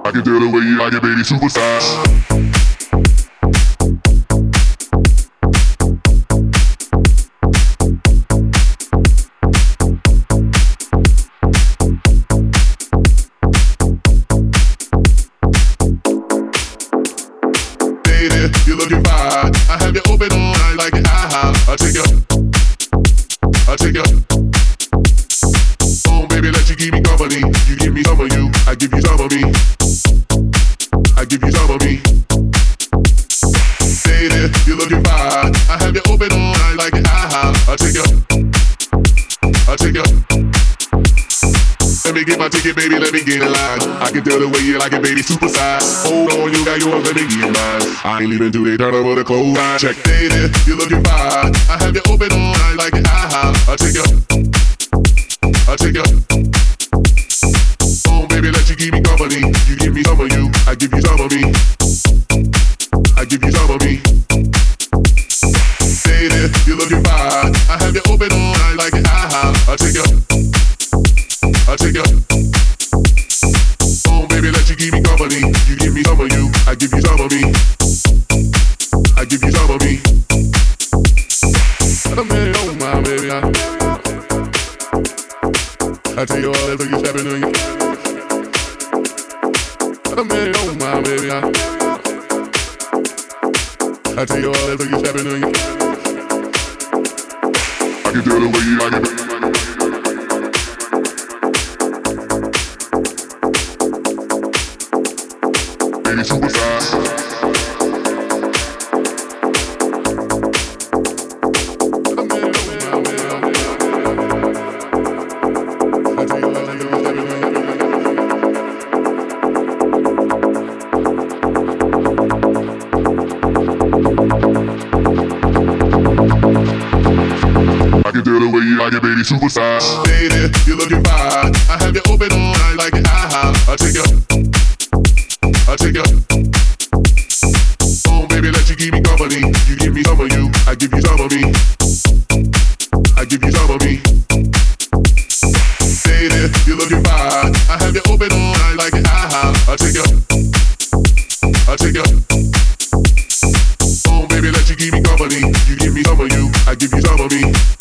I can tell the way you like it, baby, superstar. You're looking fine. I have you open all night like an IHOP. I take you. Oh, baby, let you keep me company. You give me some of you, I give you some of me. I give you some of me. Lady, you're looking fine. I have you open all night like an IHOP. I take you. Let me get my ticket, baby, let me get in line. I can tell the way you like it, baby, super size. Hold on, you got yours, let me get mine. I ain't leaving till they turn over the clothesline. Check, lady, you're looking fine. I have you open all night like an IHOP. I take you. Oh, baby, let you keep me company. You give me some of you, I give you some of me. I give you some of me. Lady, you're looking fine. I have you open all night like an IHOP. I take you. Oh, baby, let you keep me company. You give me some of you, I give you some of me. I give you some of me. I mean, oh my baby, I tell you all that, so you stepping on you. I mean, oh my baby, I tell you all that, so you stepping on you. I can tell the way you like it, baby. Superstar. I can tell the way you like it, baby, superstar. Lady, you're looking fine. I have you open all night like an IHOP. I take you. Oh, baby, let you keep me company. You give me some of you, I give you some of me. I give you some of me. Lady, you're looking fine. I have you open all night like an IHOP. I take you. Oh, baby, let you keep me company. You give me some of you, I give you some of me.